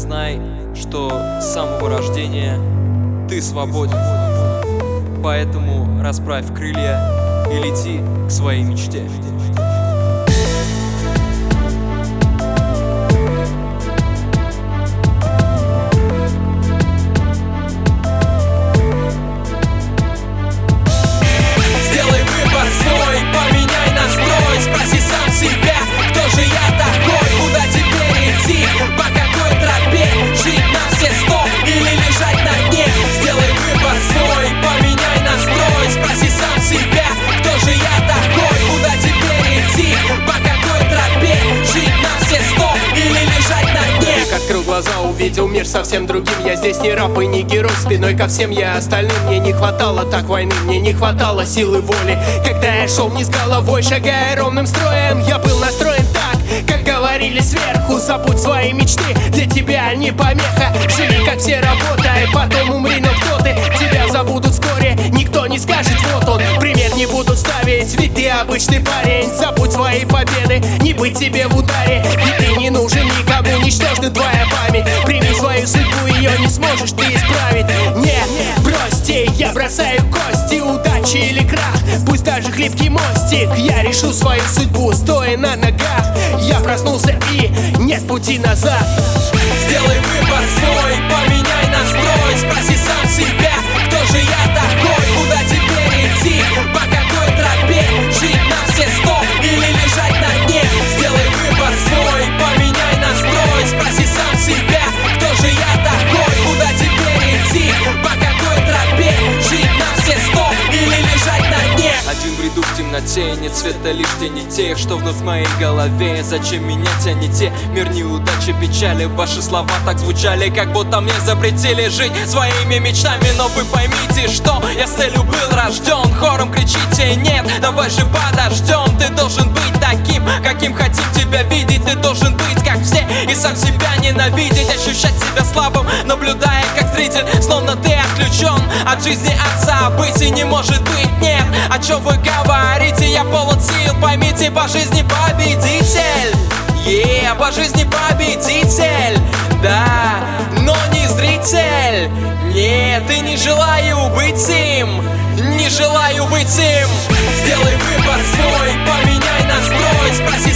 Знай, что с самого рождения ты свободен. Поэтому расправь крылья и лети к своей мечте. Сделай выбор свой, поменяй настрой. Спроси сам себя, кто же я такой, куда теперь идти, по какой тропе, жить на все 100 или лежать на дне. Сделай выбор свой, поменяй настрой. Спроси сам себя, кто же я такой, куда теперь идти, по какой тропе, жить на все 100 или лежать на дне. Открыл глаза, увидел мир совсем другим. Я здесь не раб и не герой, спиной ко всем я остальным. Мне не хватало так войны, мне не хватало силы воли. Когда я шел не с головой, шагая ровным строем, я был настроен так, как говорили сверху. Забудь свои мечты, для тебя они помеха. Живи как все, работай, потом умри, но кто ты? Тебя забудут вскоре, никто не скажет, вот он. Пример не будут ставить, ведь ты обычный парень. Забудь свои победы, не быть тебе в ударе. Ведь ты не нужен никому, ничтожна твоя память. Прими свою судьбу, ее не сможешь ты исправить. Не, бросьте, я бросаю кости, удачи или крах, пусть даже хлипкий мостик. Я решу свою судьбу, стоя на ногах. Я проснулся и нет пути назад. Сделай выбор свой, поменяй настрой. Спроси сам себя, кто же я такой, куда теперь идти, по какой тропе, жить на все 100 или лежать на дне. Сделай выбор свой, поменяй настрой. Спроси сам себя, кто же я такой, куда теперь идти, по какой тропе, жить на все 100 или лежать на дне. Один бреду в темноте, нет света, лишь тени тех, что вновь в моей голове. Зачем меня тянете? Мир неудачи, печали. Ваши слова так звучали, как будто мне запретили жить своими мечтами. Но вы поймите, что я с целью был рожден. Хором кричите нет, давай же подождем. Ты должен быть таким, каким хотим тебя видеть. Ты должен быть как все и сам себя ненавидеть. Ощущать себя слабым, наблюдая как зритель, словно ты отключен от жизни, от событий. Не может быть, нет, о чем вы говорите? Я полон сил, поймите, по жизни победитель. По жизни победитель, да, но не зритель. Нет, и не желаю быть им, не желаю быть им. Сделай выбор свой, поменяй настрой. Спроси